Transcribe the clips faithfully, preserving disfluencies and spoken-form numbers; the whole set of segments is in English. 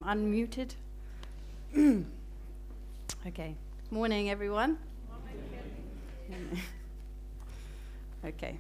unmuted. Okay. Morning, everyone. Morning. Okay.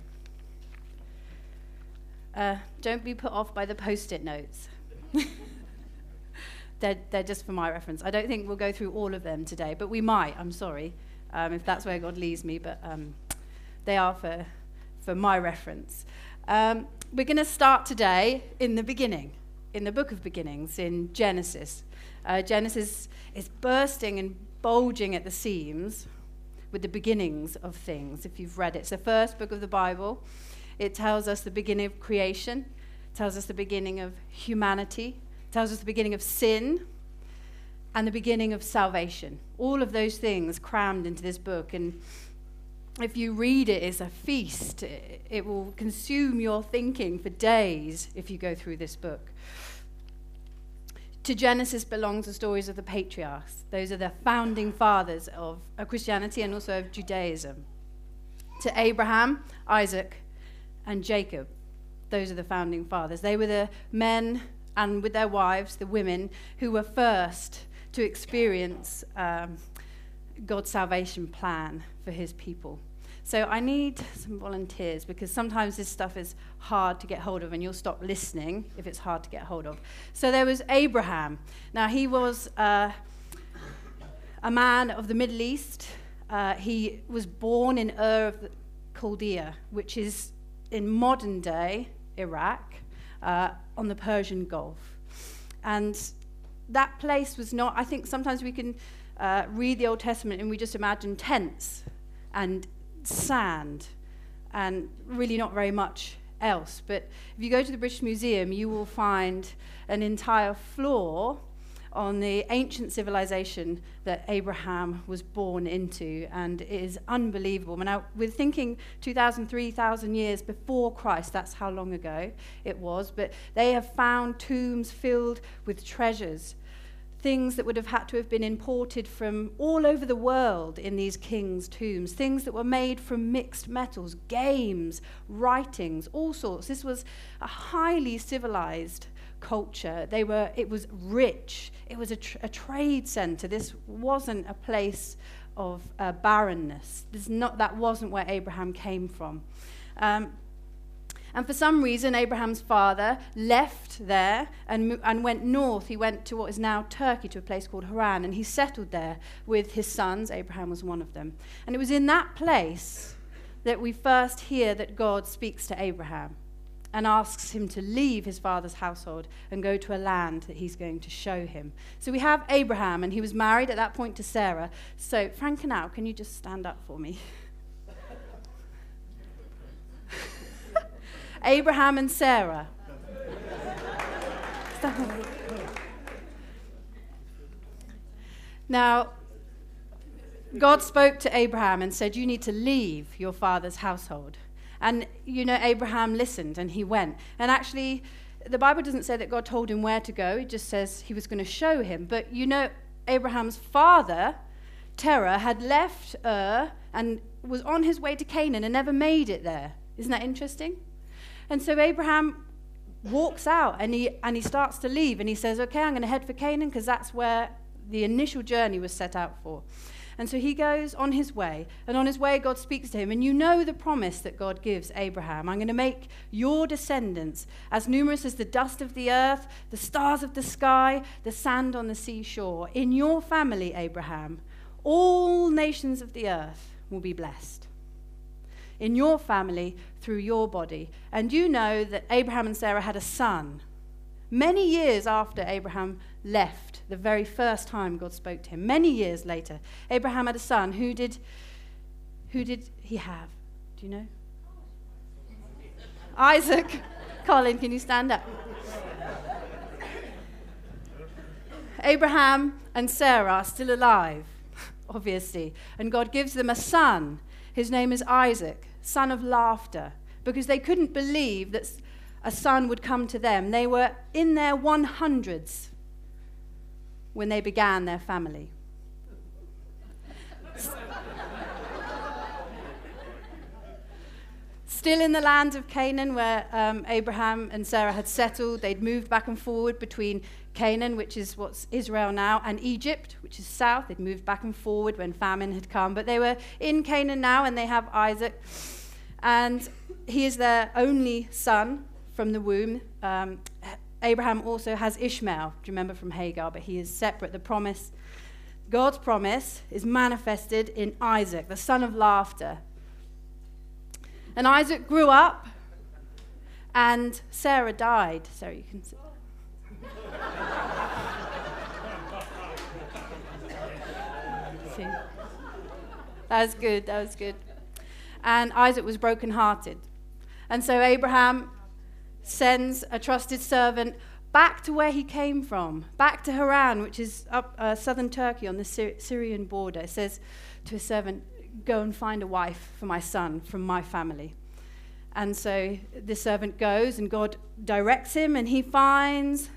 Uh, don't be put off by the post-it notes. they're, they're just for my reference. I don't think we'll go through all of them today, but we might. I'm sorry um, if that's where God leads me, but um, they are for, for my reference. Um, we're going to start today in the beginning, in the book of beginnings, in Genesis. Uh, Genesis is bursting and bulging at the seams with the beginnings of things, if you've read it. It's the first book of the Bible. It tells us the beginning of creation, it tells us the beginning of humanity, it tells us the beginning of sin, and the beginning of salvation. All of those things crammed into this book. And if you read it, it's a feast. It will consume your thinking for days if you go through this book. To Genesis belongs the stories of the patriarchs. Those are the founding fathers of, of Christianity and also of Judaism. To Abraham, Isaac, and Jacob, those are the founding fathers. They were the men, and with their wives, the women, who were first to experience um, God's salvation plan for his people. So I need some volunteers, because sometimes this stuff is hard to get hold of, and you'll stop listening if it's hard to get hold of. So there was Abraham. Now, he was uh, a man of the Middle East. Uh, he was born in Ur of the Chaldea, which is in modern-day Iraq, uh, on the Persian Gulf. And that place was not, I think sometimes we can uh, read the Old Testament and we just imagine tents and sand and really not very much else. But if you go to the British Museum, you will find an entire floor on the ancient civilization that Abraham was born into, and it is unbelievable. Now, we're thinking two thousand, three thousand years before Christ, that's how long ago it was, but they have found tombs filled with treasures, things that would have had to have been imported from all over the world in these kings' tombs, things that were made from mixed metals, games, writings, all sorts. This was a highly civilized culture. They were, it was rich. It was a, tr- a trade center. This wasn't a place of uh, barrenness. This not, that wasn't where Abraham came from. Um, And for some reason, Abraham's father left there and, and went north. He went to what is now Turkey, to a place called Haran, and he settled there with his sons. Abraham was one of them. And it was in that place that we first hear that God speaks to Abraham and asks him to leave his father's household and go to a land that he's going to show him. So we have Abraham, and he was married at that point to Sarah. So, Frank and Al, can you just stand up for me? Abraham and Sarah. Now, God spoke to Abraham and said, you need to leave your father's household. And, you know, Abraham listened and he went. And actually, the Bible doesn't say that God told him where to go. It just says he was going to show him. But, you know, Abraham's father, Terah, had left Ur and was on his way to Canaan and never made it there. Isn't that interesting? And so Abraham walks out and he and he starts to leave, and he says, okay, I'm going to head for Canaan, because that's where the initial journey was set out for. And so he goes on his way, and on his way God speaks to him, and you know the promise that God gives Abraham. I'm going to make your descendants as numerous as the dust of the earth, the stars of the sky, the sand on the seashore. In your family, Abraham, all nations of the earth will be blessed. In your family, through your body. And you know that Abraham and Sarah had a son. Many years after Abraham left, the very first time God spoke to him, many years later, Abraham had a son. Who did, who did he have? Do you know? Isaac. Colin, can you stand up? Abraham and Sarah are still alive, obviously. And God gives them a son. His name is Isaac, son of laughter, because they couldn't believe that a son would come to them. They were in their one hundreds when they began their family. Still in the land of Canaan, where um, Abraham and Sarah had settled, they'd moved back and forward between Canaan, which is what's Israel now, and Egypt, which is south. They'd moved back and forward when famine had come. But they were in Canaan now, and they have Isaac. And he is their only son from the womb. Um, Abraham also has Ishmael, do you remember from Hagar? But he is separate. The promise, God's promise, is manifested in Isaac, the son of laughter. And Isaac grew up, and Sarah died. Sarah, you can sit. See? That was good, that was good. And Isaac was brokenhearted. And so Abraham sends a trusted servant back to where he came from, back to Haran, which is up uh, southern Turkey on the Syri- Syrian border. It says to his servant, go and find a wife for my son from my family. And so the servant goes, and God directs him, and he finds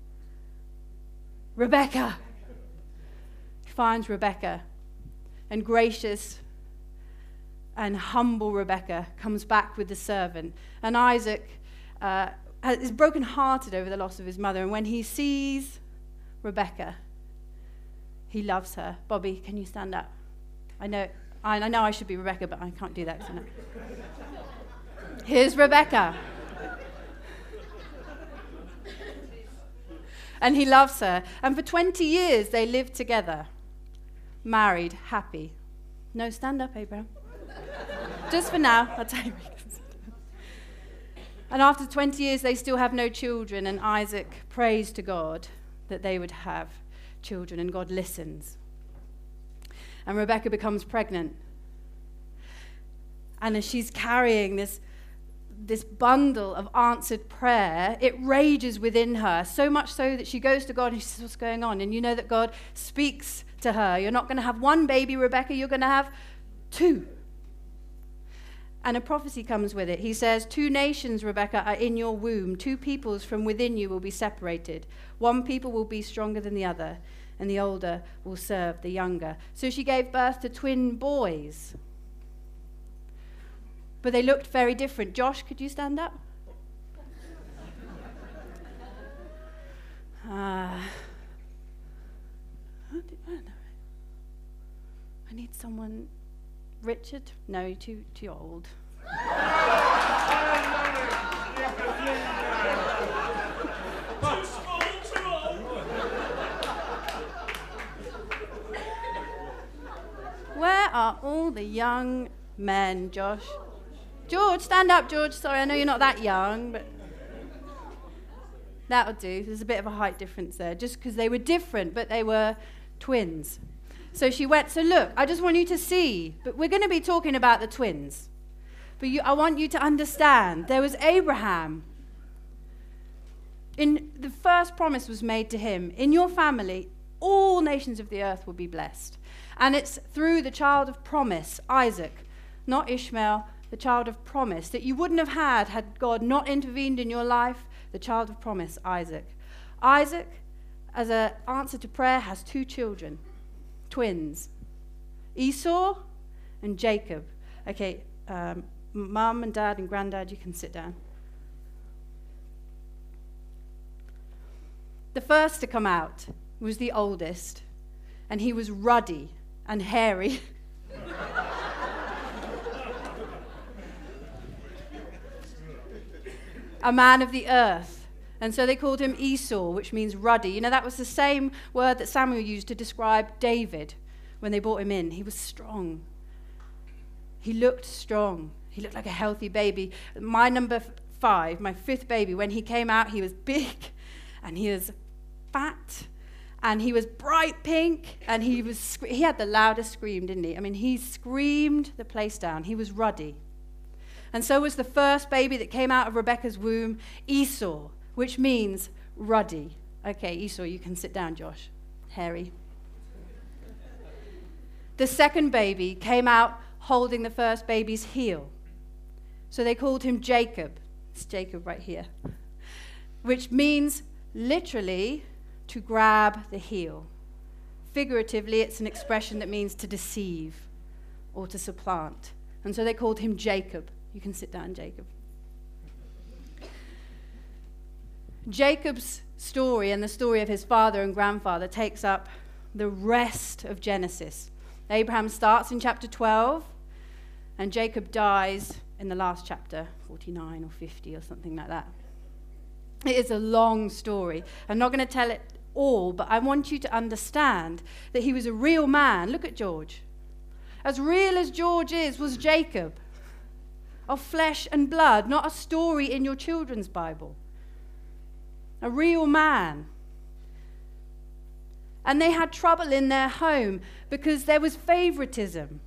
Rebecca. He finds Rebecca. And gracious and humble Rebecca comes back with the servant. And Isaac uh, is brokenhearted over the loss of his mother. And when he sees Rebecca, he loves her. Bobby, can you stand up? I know I, I know I should be Rebecca, but I can't do that. So Here's Rebecca. And he loves her. And for twenty years, they lived together, married, happy. No, stand up, Abraham. Just for now. I'll tell you. And after twenty years, they still have no children. And Isaac prays to God that they would have children. And God listens. And Rebecca becomes pregnant. And as she's carrying this this bundle of answered prayer, it rages within her, so much so that she goes to God and she says, what's going on? And you know that God speaks to her. You're not going to have one baby, Rebecca, you're going to have two. And a prophecy comes with it. He says, two nations, Rebecca, are in your womb. Two peoples from within you will be separated. One people will be stronger than the other, and the older will serve the younger. So she gave birth to twin boys. But they looked very different. Josh, could you stand up? Uh, I need someone. Richard? No, you're too, too old. Where are all the young men, Josh? George, stand up, George. Sorry, I know you're not that young, but that'll do. There's a bit of a height difference there, just because they were different, but they were twins. So she went, so look, I just want you to see, but we're going to be talking about the twins. But you, I want you to understand, there was Abraham. In the first promise was made to him, in your family, all nations of the earth will be blessed. And it's through the child of promise, Isaac, not Ishmael, the child of promise, that you wouldn't have had had God not intervened in your life, the child of promise, Isaac. Isaac, as an answer to prayer, has two children, twins, Esau and Jacob. Okay, um, mum and dad and granddad, you can sit down. The first to come out was the oldest, and he was ruddy and hairy. A man of the earth. And so they called him Esau, which means ruddy. You know, that was the same word that Samuel used to describe David when they brought him in. He was strong. He looked strong. He looked like a healthy baby. My number five, my fifth baby, when he came out, he was big and he was fat and he was bright pink and he was he had the loudest scream, didn't he? I mean, he screamed the place down. He was ruddy. And so was the first baby that came out of Rebecca's womb, Esau, which means ruddy. Okay, Esau, you can sit down, Josh. Hairy. The second baby came out holding the first baby's heel. So they called him Jacob. It's Jacob right here. Which means literally to grab the heel. Figuratively, it's an expression that means to deceive or to supplant. And so they called him Jacob. You can sit down, Jacob. Jacob's story and the story of his father and grandfather takes up the rest of Genesis. Abraham starts in chapter twelve, and Jacob dies in the last chapter, forty-nine or fifty or something like that. It is a long story. I'm not going to tell it all, but I want you to understand that he was a real man. Look at George. As real as George is, was Jacob, of flesh and blood, not a story in your children's Bible. A real man. And they had trouble in their home because there was favoritism.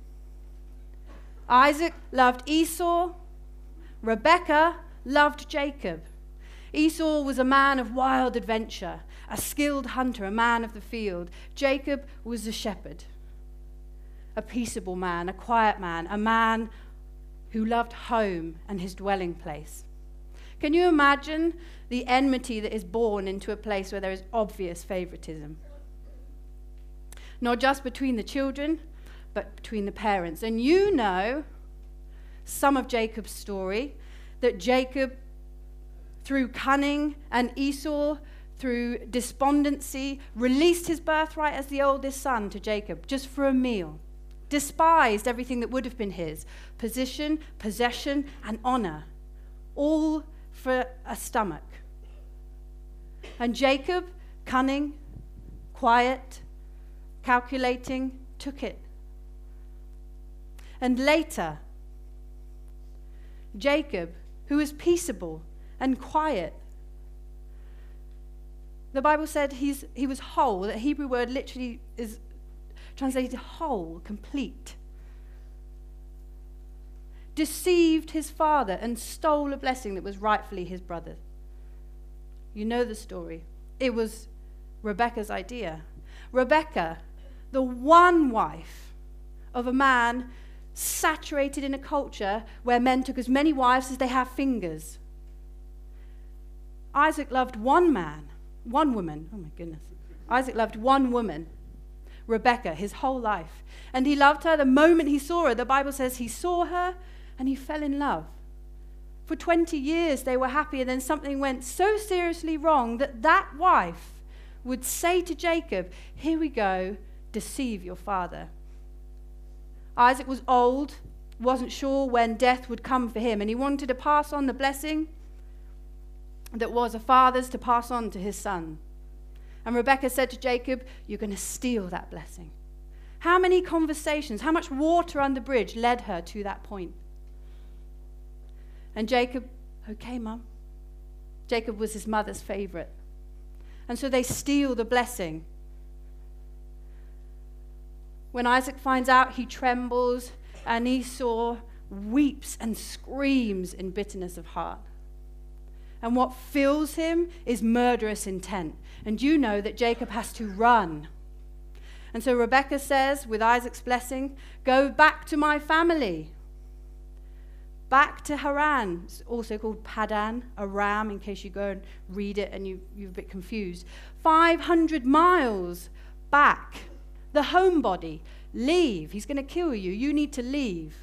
Isaac loved Esau. Rebekah loved Jacob. Esau was a man of wild adventure, a skilled hunter, a man of the field. Jacob was a shepherd, a peaceable man, a quiet man, a man who loved home and his dwelling place. Can you imagine the enmity that is born into a place where there is obvious favoritism? Not just between the children, but between the parents. And you know some of Jacob's story, that Jacob, through cunning, and Esau, through despondency, released his birthright as the oldest son to Jacob just for a meal, despised everything that would have been his, position, possession, and honor, all for a stomach. And Jacob, cunning, quiet, calculating, took it. And later, Jacob, who was peaceable and quiet, the Bible said he's, he was whole. That Hebrew word literally is translated whole, complete. Deceived his father and stole a blessing that was rightfully his brother's. You know the story. It was Rebekah's idea. Rebekah, the one wife of a man saturated in a culture where men took as many wives as they have fingers. Isaac loved one man, one woman. Oh my goodness. Isaac loved one woman, Rebekah, his whole life. And he loved her the moment he saw her. The Bible says he saw her and he fell in love. For twenty years they were happy, and then something went so seriously wrong that that wife would say to Jacob, "Here we go, deceive your father." Isaac was old, wasn't sure when death would come for him, and he wanted to pass on the blessing that was a father's to pass on to his son. And Rebekah said to Jacob, "You're going to steal that blessing." How many conversations, how much water under bridge led her to that point? And Jacob, okay, Mum. Jacob was his mother's favorite. And so they steal the blessing. When Isaac finds out, he trembles, and Esau weeps and screams in bitterness of heart. And what fills him is murderous intent. And you know that Jacob has to run. And so Rebekah says, with Isaac's blessing, "Go back to my family. Back to Haran." It's also called Padan, Aram, in case you go and read it and you, you're a bit confused. five hundred miles back. The homebody. Leave. He's going to kill you. You need to leave.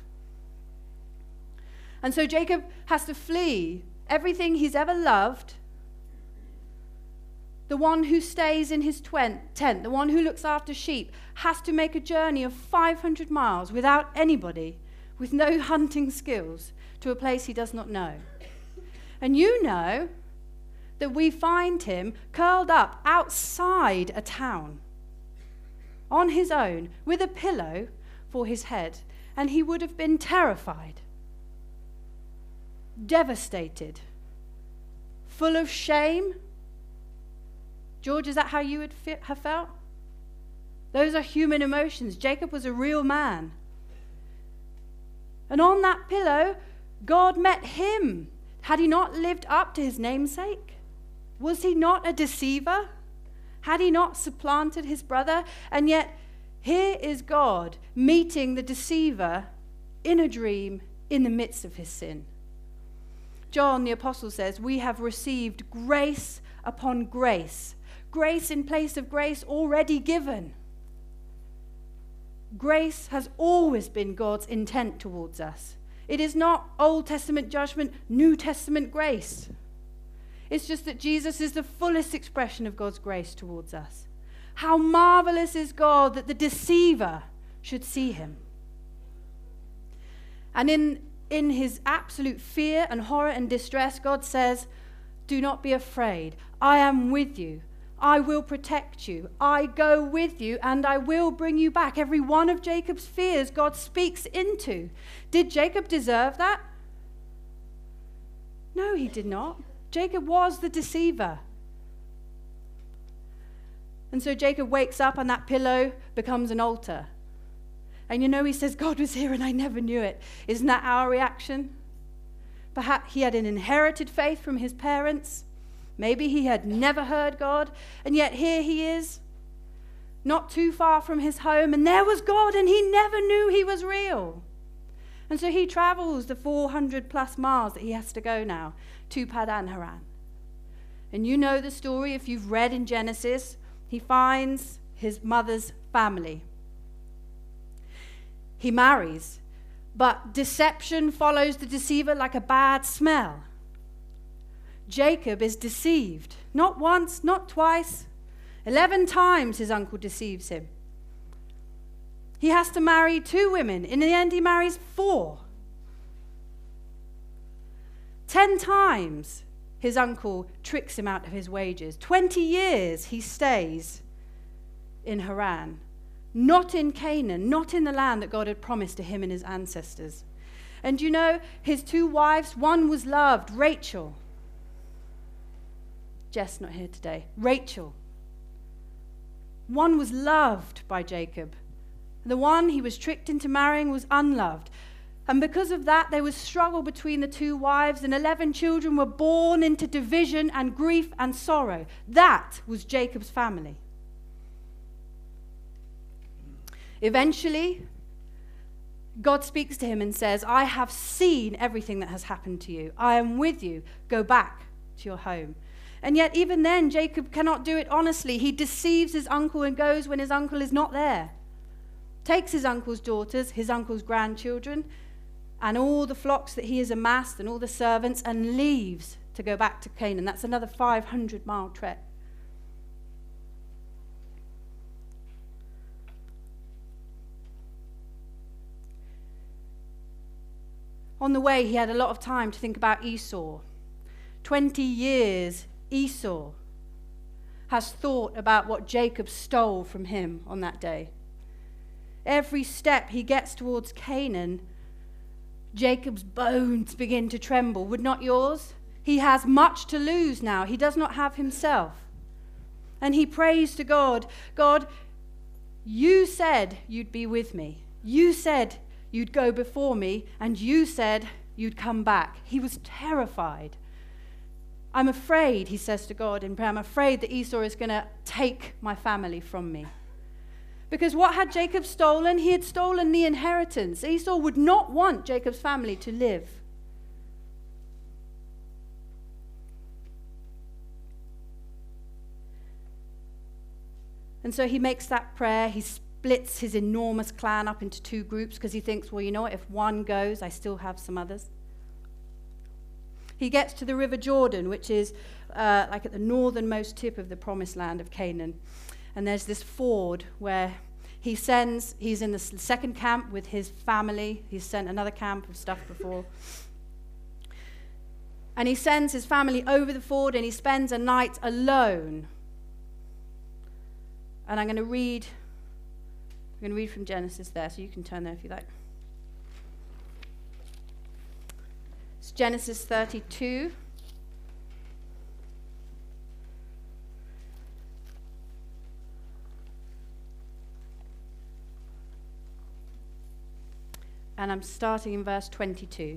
And so Jacob has to flee everything he's ever loved. The one who stays in his tent, the one who looks after sheep, has to make a journey of five hundred miles without anybody, with no hunting skills, to a place he does not know. And you know that we find him curled up outside a town, on his own, with a pillow for his head, and he would have been terrified, devastated, full of shame. George, is that how you would fit, have felt? Those are human emotions. Jacob was a real man. And on that pillow, God met him. Had he not lived up to his namesake? Was he not a deceiver? Had he not supplanted his brother? And yet, here is God meeting the deceiver in a dream in the midst of his sin. John the Apostle says, "We have received grace upon grace." Grace in place of grace already given. Grace has always been God's intent towards us. It is not Old Testament judgment, New Testament grace. It's just that Jesus is the fullest expression of God's grace towards us. How marvelous is God that the deceiver should see him. And in, in his absolute fear and horror and distress, God says, do not be afraid. I am with you. I will protect you. I go with you and I will bring you back. Every one of Jacob's fears God speaks into. Did Jacob deserve that? No, he did not. Jacob was the deceiver. And so Jacob wakes up and that pillow becomes an altar. And you know, he says, God was here and I never knew it. Isn't that our reaction? Perhaps he had an inherited faith from his parents. Maybe he had never heard God. And yet here he is, not too far from his home. And there was God and he never knew he was real. And so he travels the four hundred plus miles that he has to go now to Padan Haran. And you know the story if you've read in Genesis. He finds his mother's family. He marries, but deception follows the deceiver like a bad smell. Jacob is deceived, not once, not twice. Eleven times his uncle deceives him. He has to marry two women. In the end, he marries four. Ten times his uncle tricks him out of his wages. Twenty years he stays in Haran. Not in Canaan, not in the land that God had promised to him and his ancestors. And you know, his two wives, one was loved, Rachel. Jess not here today. Rachel. One was loved by Jacob. The one he was tricked into marrying was unloved. And because of that, there was struggle between the two wives, and eleven children were born into division and grief and sorrow. That was Jacob's family. Eventually, God speaks to him and says, I have seen everything that has happened to you. I am with you. Go back to your home. And yet, even then, Jacob cannot do it honestly. He deceives his uncle and goes when his uncle is not there. Takes his uncle's daughters, his uncle's grandchildren, and all the flocks that he has amassed and all the servants, and leaves to go back to Canaan. That's another five hundred mile trek. On the way, he had a lot of time to think about Esau. Twenty years Esau has thought about what Jacob stole from him on that day. Every step he gets towards Canaan, Jacob's bones begin to tremble. Would not yours? He has much to lose now. He does not have himself. And he prays to God, God, you said you'd be with me. You said you'd go before me, and you said you'd come back. He was terrified. I'm afraid, he says to God in prayer, I'm afraid that Esau is going to take my family from me. Because what had Jacob stolen? He had stolen the inheritance. Esau would not want Jacob's family to live. And so he makes that prayer. He splits his enormous clan up into two groups because he thinks, well, you know what, if one goes, I still have some others. He gets to the River Jordan, which is uh, like at the northernmost tip of the promised land of Canaan. And there's this ford where he sends, he's in the second camp with his family. He's sent another camp of stuff before. And he sends his family over the ford and he spends a night alone. And I'm going to read, I'm going to read from Genesis there, so you can turn there if you like. It's Genesis thirty-two. And I'm starting in verse twenty-two.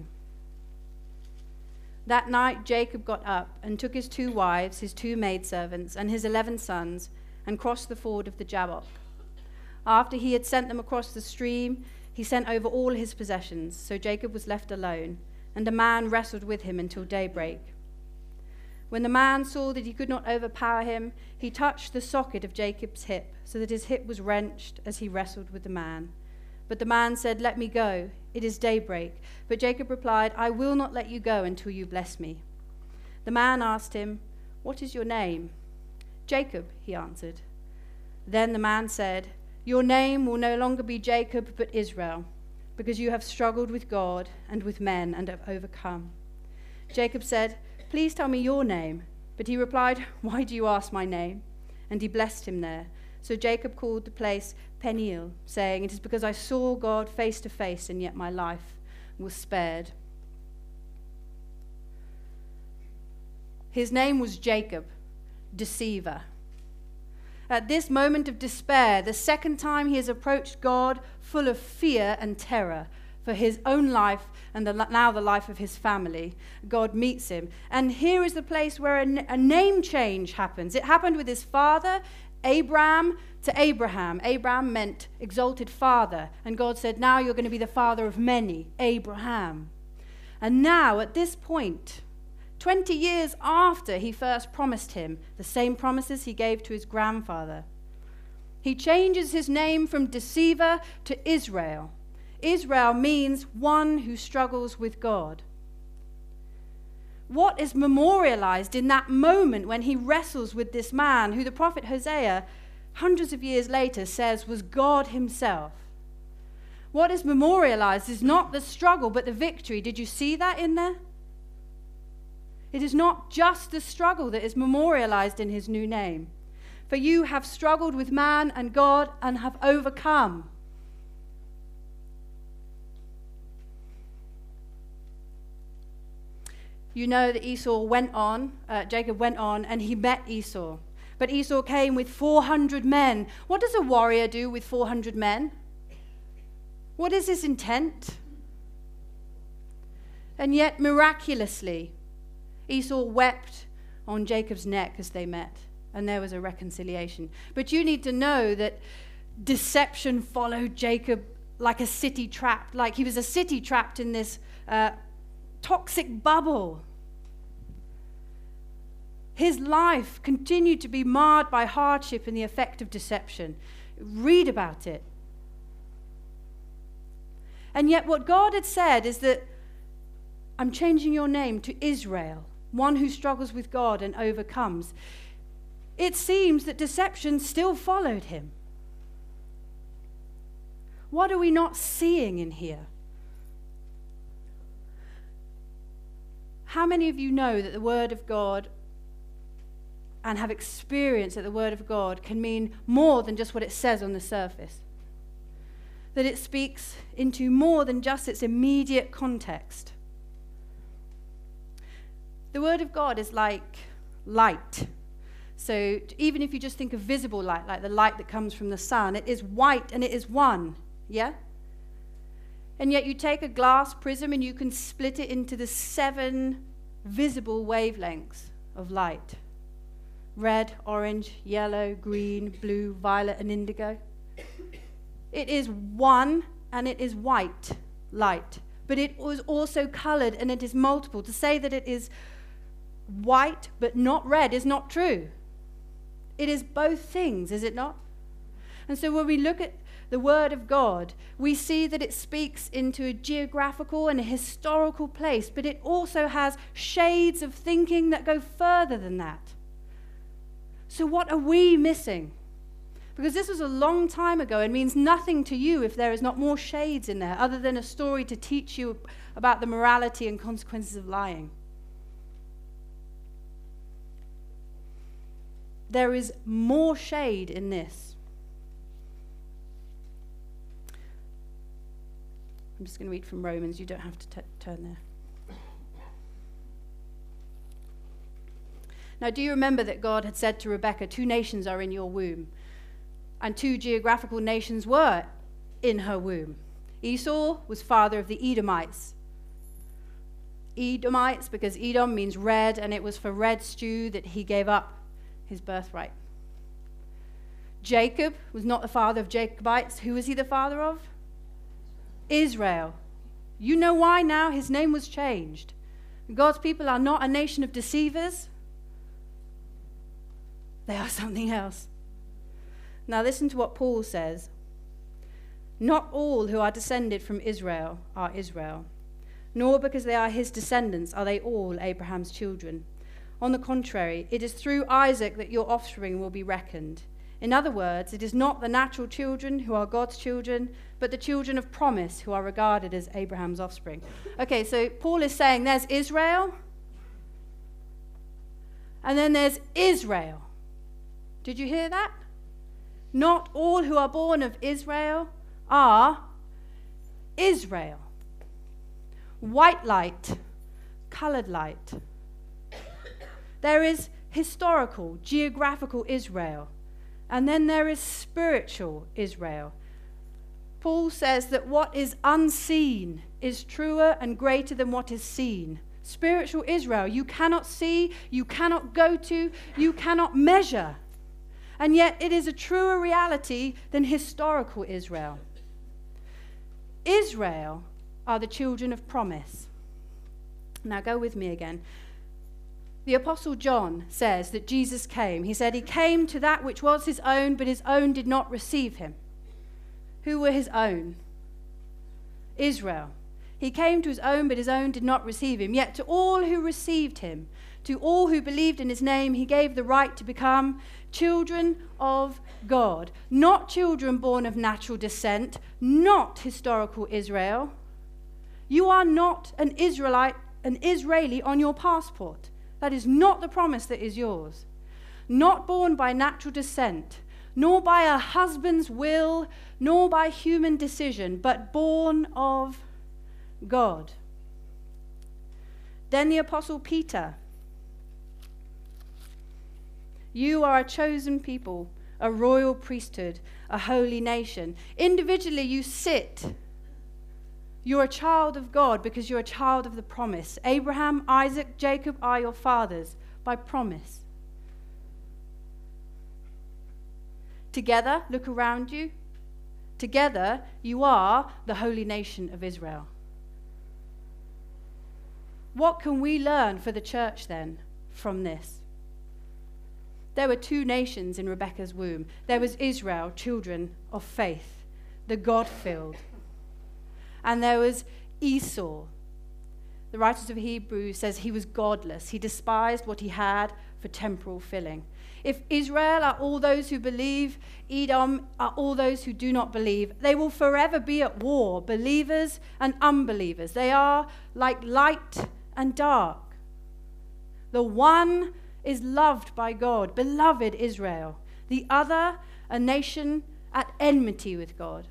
That night Jacob got up and took his two wives, his two maidservants, and his eleven sons, and crossed the ford of the Jabbok. After he had sent them across the stream, he sent over all his possessions, so Jacob was left alone, and a man wrestled with him until daybreak. When the man saw that he could not overpower him, he touched the socket of Jacob's hip, so that his hip was wrenched as he wrestled with the man. But the man said, "Let me go. It is daybreak." But Jacob replied, "I will not let you go until you bless me." The man asked him, "What is your name?" "Jacob," he answered. Then the man said, "Your name will no longer be Jacob, but Israel, because you have struggled with God and with men and have overcome." Jacob said, "Please tell me your name." But he replied, "Why do you ask my name?" And he blessed him there. So Jacob called the place Peniel, saying, "It is because I saw God face to face, and yet my life was spared." His name was Jacob, deceiver. At this moment of despair, the second time he has approached God full of fear and terror for his own life and the, now the life of his family, God meets him. And here is the place where a, a name change happens. It happened with his father, Abram, to Abraham. Abraham meant exalted father. And God said, now you're going to be the father of many, Abraham. And now, at this point, twenty years after he first promised him the same promises he gave to his grandfather, he changes his name from deceiver to Israel. Israel means one who struggles with God. What is memorialized in that moment when he wrestles with this man who the prophet Hosea, hundreds of years later, says was God himself? What is memorialized is not the struggle, but the victory. Did you see that in there? It is not just the struggle that is memorialized in his new name. For you have struggled with man and God and have overcome. You know that Esau went on, uh, Jacob went on, and he met Esau. But Esau came with four hundred men. What does a warrior do with four hundred men? What is his intent? And yet, miraculously, Esau wept on Jacob's neck as they met, and there was a reconciliation. But you need to know that deception followed Jacob like a city trapped, like he was a city trapped in this uh, toxic bubble. His life continued to be marred by hardship and the effect of deception. Read about it. And yet what God had said is that I'm changing your name to Israel, one who struggles with God and overcomes. It seems that deception still followed him. What are we not seeing in here? How many of you know that the Word of God and have experienced that the Word of God can mean more than just what it says on the surface? That it speaks into more than just its immediate context. The Word of God is like light. So even if you just think of visible light, like the light that comes from the sun, it is white and it is one, yeah? And yet you take a glass prism and you can split it into the seven visible wavelengths of light. Red, orange, yellow, green, blue, violet, and indigo. It is one and it is white light. But it was also colored and it is multiple. To say that it is white but not red is not true. It is both things, is it not? And so when we look at the Word of God, we see that it speaks into a geographical and a historical place, but it also has shades of thinking that go further than that. So what are we missing? Because this was a long time ago and means nothing to you if there is not more shades in there, other than a story to teach you about the morality and consequences of lying. There is more shade in this. I'm just going to read from Romans. You don't have to t- turn there. Now, do you remember that God had said to Rebekah, two nations are in your womb? And two geographical nations were in her womb. Esau was father of the Edomites. Edomites, because Edom means red, and it was for red stew that he gave up his birthright. Jacob was not the father of Jacobites. Who was he the father of? Israel. You know why now? His name was changed. God's people are not a nation of deceivers. They are something else. Now listen to what Paul says. Not all who are descended from Israel are Israel, nor because they are his descendants are they all Abraham's children. On the contrary, it is through Isaac that your offspring will be reckoned. In other words, it is not the natural children who are God's children, but the children of promise who are regarded as Abraham's offspring. Okay, so Paul is saying there's Israel, and then there's Israel. Did you hear that? Not all who are born of Israel are Israel. White light, colored light. There is historical, geographical Israel, and then there is spiritual Israel. Paul says that what is unseen is truer and greater than what is seen. Spiritual Israel, you cannot see, you cannot go to, you cannot measure. And yet it is a truer reality than historical Israel. Israel are the children of promise. Now go with me again. The Apostle John says that Jesus came. He said he came to that which was his own, but his own did not receive him. Who were his own? Israel. He came to his own, but his own did not receive him. Yet to all who received him, to all who believed in his name, he gave the right to become children of God. Not children born of natural descent, not historical Israel. You are not an Israelite, an Israeli on your passport. That is not the promise that is yours. Not born by natural descent, nor by a husband's will, nor by human decision, but born of God. Then the Apostle Peter, you are a chosen people, a royal priesthood, a holy nation. Individually you sit. You're a child of God because you're a child of the promise. Abraham, Isaac, Jacob are your fathers by promise. Together, look around you. Together, you are the holy nation of Israel. What can we learn for the church then from this? There were two nations in Rebekah's womb. There was Israel, children of faith, the God-filled. And there was Esau. The writers of Hebrews says he was godless. He despised what he had for temporal filling. If Israel are all those who believe, Edom are all those who do not believe. They will forever be at war, believers and unbelievers. They are like light and dark. The one is loved by God, beloved Israel. The other, a nation at enmity with God.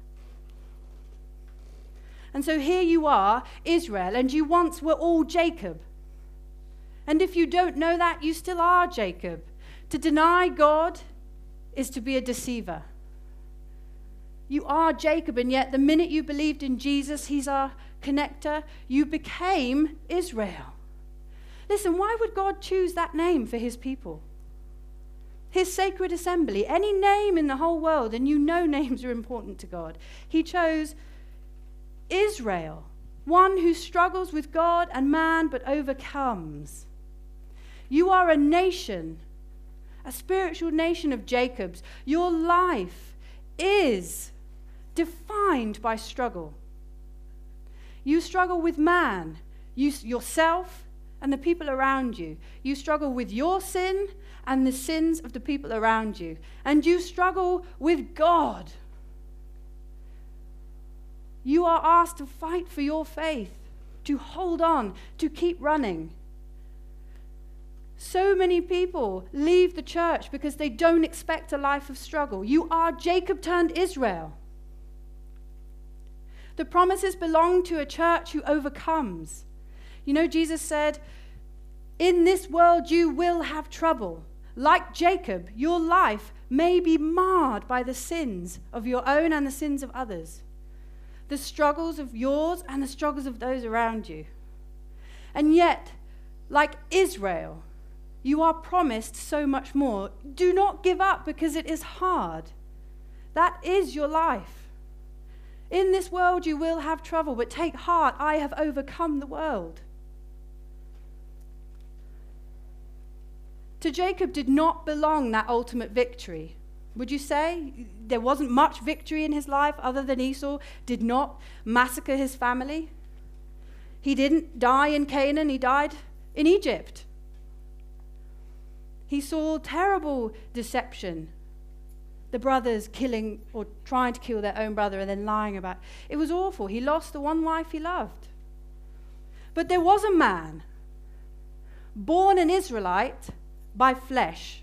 And so here you are, Israel, and you once were all Jacob. And if you don't know that, you still are Jacob. To deny God is to be a deceiver. You are Jacob, and yet the minute you believed in Jesus, he's our connector, you became Israel. Listen, why would God choose that name for his people? His sacred assembly, any name in the whole world, and you know names are important to God. He chose Israel, one who struggles with God and man but overcomes. You are a nation, a spiritual nation of Jacobs. Your life is defined by struggle. You struggle with man, you, yourself, and the people around you. You struggle with your sin and the sins of the people around you. And you struggle with God. You are asked to fight for your faith, to hold on, to keep running. So many people leave the church because they don't expect a life of struggle. You are Jacob turned Israel. The promises belong to a church who overcomes. You know, Jesus said, in this world you will have trouble. Like Jacob, your life may be marred by the sins of your own and the sins of others. The struggles of yours and the struggles of those around you. And yet, like Israel, you are promised so much more. Do not give up because it is hard. That is your life. In this world you will have trouble, but take heart, I have overcome the world. To Jacob did not belong that ultimate victory. Would you say there wasn't much victory in his life other than Esau did not massacre his family? He didn't die in Canaan, he died in Egypt. He saw terrible deception. The brothers killing or trying to kill their own brother and then lying about it. It was awful. He lost the one wife he loved. But there was a man born an Israelite by flesh,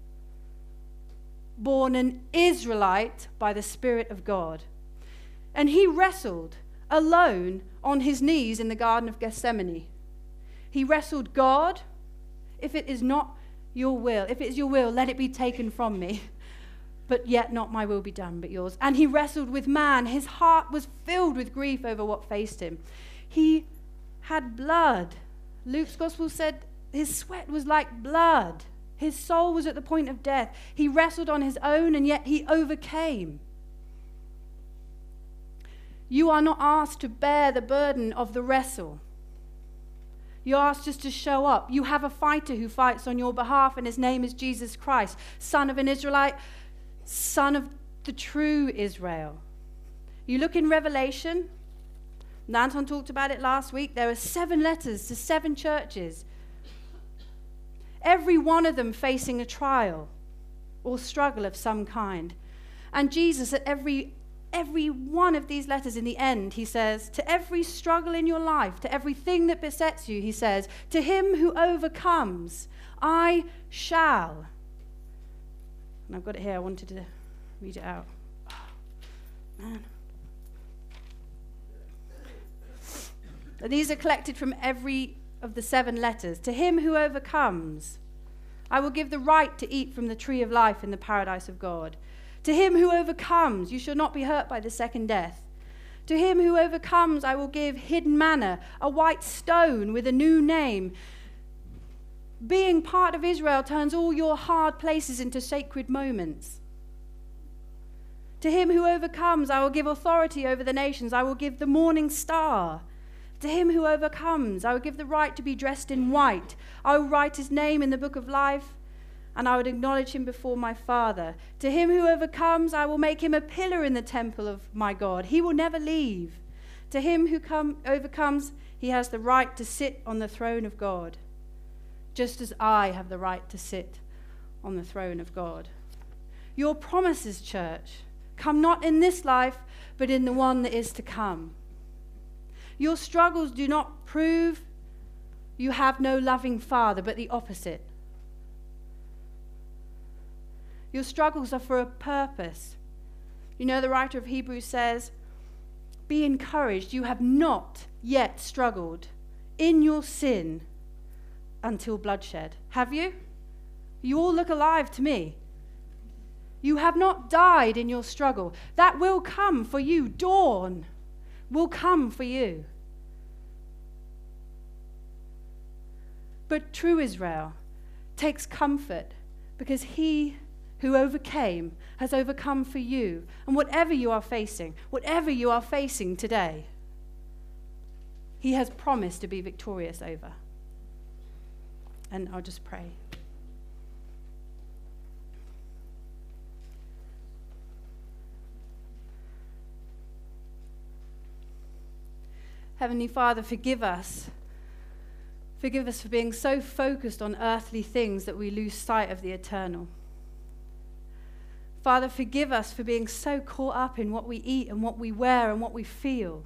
born an Israelite by the Spirit of God. And he wrestled alone on his knees in the Garden of Gethsemane. He wrestled, God, if it is not your will, if it is your will, let it be taken from me. But yet not my will be done, but yours. And he wrestled with man. His heart was filled with grief over what faced him. He had blood. Luke's gospel said his sweat was like blood. His soul was at the point of death. He wrestled on his own, and yet he overcame. You are not asked to bear the burden of the wrestle. You're asked just to show up. You have a fighter who fights on your behalf, and his name is Jesus Christ, son of an Israelite, son of the true Israel. You look in Revelation, and Anton talked about it last week, there are seven letters to seven churches. Every one of them facing a trial or struggle of some kind. And Jesus, at every every one of these letters, in the end, he says, to every struggle in your life, to everything that besets you, he says, to him who overcomes, I shall. And I've got it here. I wanted to read it out. Oh, man. These are collected from every of the seven letters. To him who overcomes, I will give the right to eat from the tree of life in the paradise of God. To him who overcomes, you shall not be hurt by the second death. To him who overcomes, I will give hidden manna, a white stone with a new name. Being part of Israel turns all your hard places into sacred moments. To him who overcomes, I will give authority over the nations. I will give the morning star. To him who overcomes, I will give the right to be dressed in white. I will write his name in the book of life, and I would acknowledge him before my Father. To him who overcomes, I will make him a pillar in the temple of my God. He will never leave. To him who come, overcomes, he has the right to sit on the throne of God, just as I have the right to sit on the throne of God. Your promises, church, come not in this life, but in the one that is to come. Your struggles do not prove you have no loving Father, but the opposite. Your struggles are for a purpose. You know, the writer of Hebrews says, be encouraged, you have not yet struggled in your sin until bloodshed. Have you? You all look alive to me. You have not died in your struggle. That will come for you. Dawn will come for you. But true Israel takes comfort because he who overcame has overcome for you. And whatever you are facing, whatever you are facing today, he has promised to be victorious over. And I'll just pray. Heavenly Father, forgive us. Forgive us for being so focused on earthly things that we lose sight of the eternal. Father, forgive us for being so caught up in what we eat and what we wear and what we feel,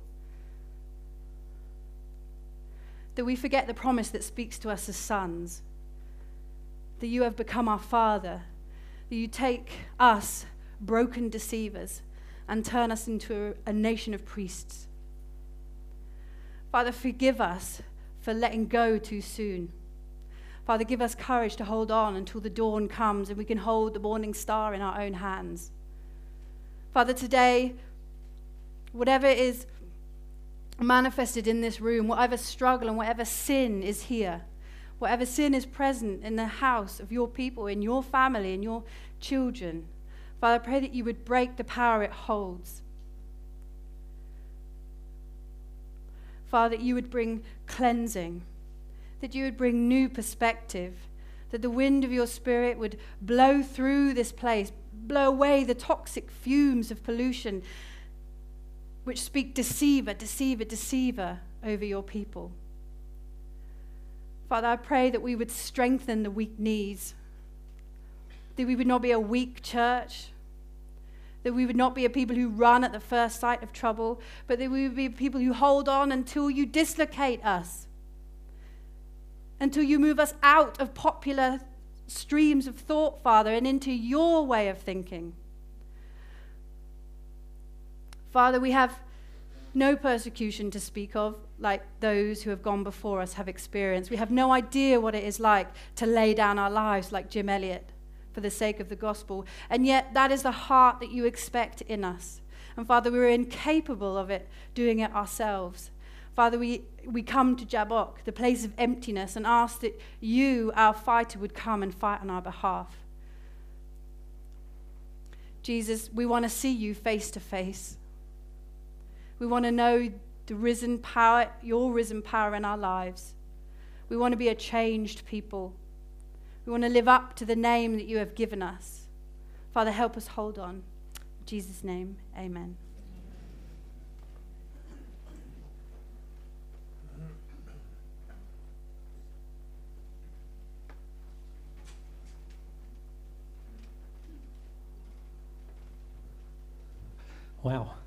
that we forget the promise that speaks to us as sons, that you have become our Father, that you take us, broken deceivers, and turn us into a, a nation of priests. Father, forgive us for letting go too soon. Father, give us courage to hold on until the dawn comes and we can hold the morning star in our own hands. Father, today, whatever is manifested in this room, whatever struggle and whatever sin is here, whatever sin is present in the house of your people, in your family, in your children, Father, I pray that you would break the power it holds. Father, that you would bring cleansing, that you would bring new perspective, that the wind of your Spirit would blow through this place, blow away the toxic fumes of pollution which speak deceiver, deceiver, deceiver over your people. Father, I pray that we would strengthen the weak knees, that we would not be a weak church, that we would not be a people who run at the first sight of trouble, but that we would be people who hold on until you dislocate us, until you move us out of popular streams of thought, Father, and into your way of thinking. Father, we have no persecution to speak of like those who have gone before us have experienced. We have no idea what it is like to lay down our lives like Jim Elliot for the sake of the gospel. And yet that is the heart that you expect in us. And Father, we're incapable of it, doing it ourselves. Father, we, we come to Jabbok, the place of emptiness, and ask that you, our fighter, would come and fight on our behalf. Jesus, we want to see you face to face. We want to know the risen power, your risen power in our lives. We want to be a changed people. We want to live up to the name that you have given us. Father, help us hold on. In Jesus' name, amen. Wow.